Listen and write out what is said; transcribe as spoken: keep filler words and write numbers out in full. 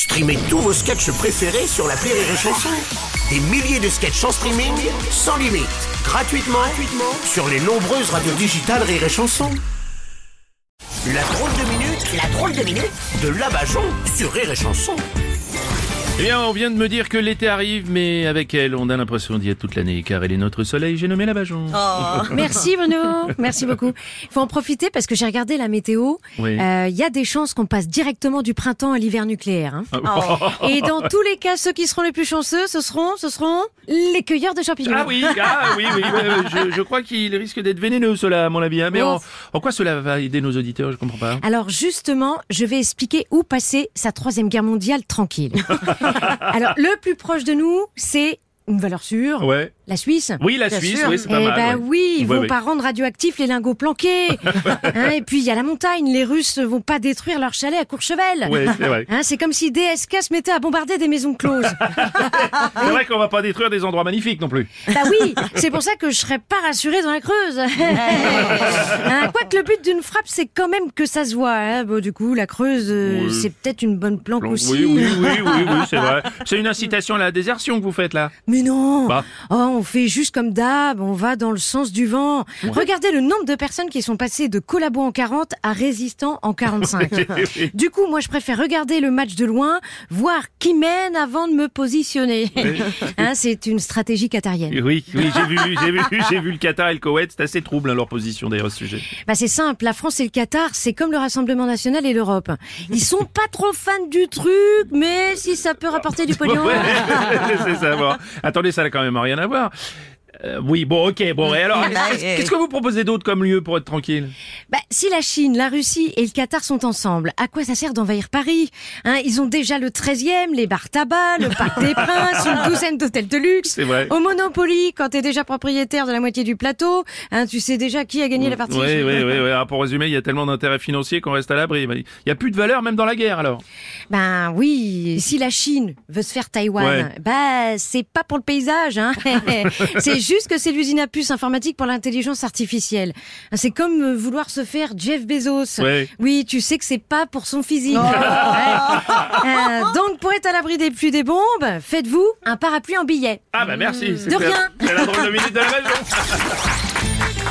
Streamez tous vos sketchs préférés sur l'appli Rire et Chanson. Des milliers de sketchs en streaming, sans limite, gratuitement, gratuitement sur les nombreuses radios digitales Rire et Chanson. La drôle de minute, la drôle de minute de Labajon sur Rire et Chanson. Eh bien, on vient de me dire que l'été arrive, mais avec elle, on a l'impression d'y être toute l'année, car elle est notre soleil, j'ai nommé Labajon. Oh. Merci Bruno, merci beaucoup. Il faut en profiter parce que j'ai regardé la météo. Il Oui. euh, y a des chances qu'on passe directement du printemps à l'hiver nucléaire. Hein. Oh. Et dans tous les cas, ceux qui seront les plus chanceux, ce seront, ce seront les cueilleurs de champignons. Ah oui, ah oui, oui, ouais, ouais, je, je crois qu'il risque d'être vénéneux, cela, à mon avis. Hein. Mais en, en quoi cela va aider nos auditeurs, je comprends pas. Alors justement, je vais expliquer où passer sa troisième guerre mondiale tranquille. Alors le plus proche de nous, c'est une valeur sûre. Ouais. La Suisse. Oui, la Bien Suisse, sûr. oui, c'est pas eh mal. ben ouais. oui, ils Ouais, vont ouais. pas rendre radioactifs les lingots planqués. Hein, et puis il y a la montagne, les Russes vont pas détruire leur chalet à Courchevel. Ouais, c'est vrai. Hein, c'est comme si D S K se mettait à bombarder des maisons closes. C'est vrai qu'on va pas détruire des endroits magnifiques non plus. Bah oui, c'est pour ça que je serais pas rassurée dans la Creuse. Hein, quoique le but d'une frappe, c'est quand même que ça se voit. Hein. Bon, du coup, la Creuse, euh, Oui. c'est peut-être une bonne planque Oui, aussi. oui, oui, oui, oui, c'est vrai. C'est une incitation à la désertion que vous faites là. Mais non. Bah. Oh, on fait juste comme d'hab, on va dans le sens du vent. Regardez le nombre de personnes qui sont passées de collabos en quarante à résistants en quarante-cinq. Du coup, moi, je préfère regarder le match de loin, voir qui mène avant de me positionner. Hein, c'est une stratégie qatarienne. Oui, oui, j'ai vu, j'ai vu, j'ai vu le Qatar et le Koweït, c'est assez trouble hein, leur position d'ailleurs à ce sujet. Bah, c'est simple, la France et le Qatar, c'est comme le Rassemblement National et l'Europe. Ils sont pas trop fans du truc, mais si ça peut rapporter du pognon. Ouais, c'est ça. Bon. Attendez, ça n'a quand même rien à voir. Euh, oui, bon, ok, bon, et alors, qu'est-ce, qu'est-ce que vous proposez d'autre comme lieu pour être tranquille? Bah, si la Chine, la Russie et le Qatar sont ensemble, à quoi ça sert d'envahir Paris? Hein, ils ont déjà le treizième, les bars tabac, le Parc des Princes, une douzaine d'hôtels de luxe. C'est vrai. Au Monopoly, quand t'es déjà propriétaire de la moitié du plateau, hein, tu sais déjà qui a gagné la partie. Oui, oui, oui, oui. Alors, pour résumer, il y a tellement d'intérêts financiers qu'on reste à l'abri. Il n'y a plus de valeur même dans la guerre, alors. Ben oui, si la Chine veut se faire Taïwan, Ouais. bah c'est pas pour le paysage, hein. C'est juste que c'est l'usine à puces informatique pour l'intelligence artificielle. C'est comme euh, vouloir se faire Jeff Bezos. Ouais. Oui, tu sais que c'est pas pour son physique. Ouais. Euh, donc pour être à l'abri des pluies des bombes, faites-vous un parapluie en billet. Ah bah merci. c'est De clair. rien. C'est la drôle de minute de la maison.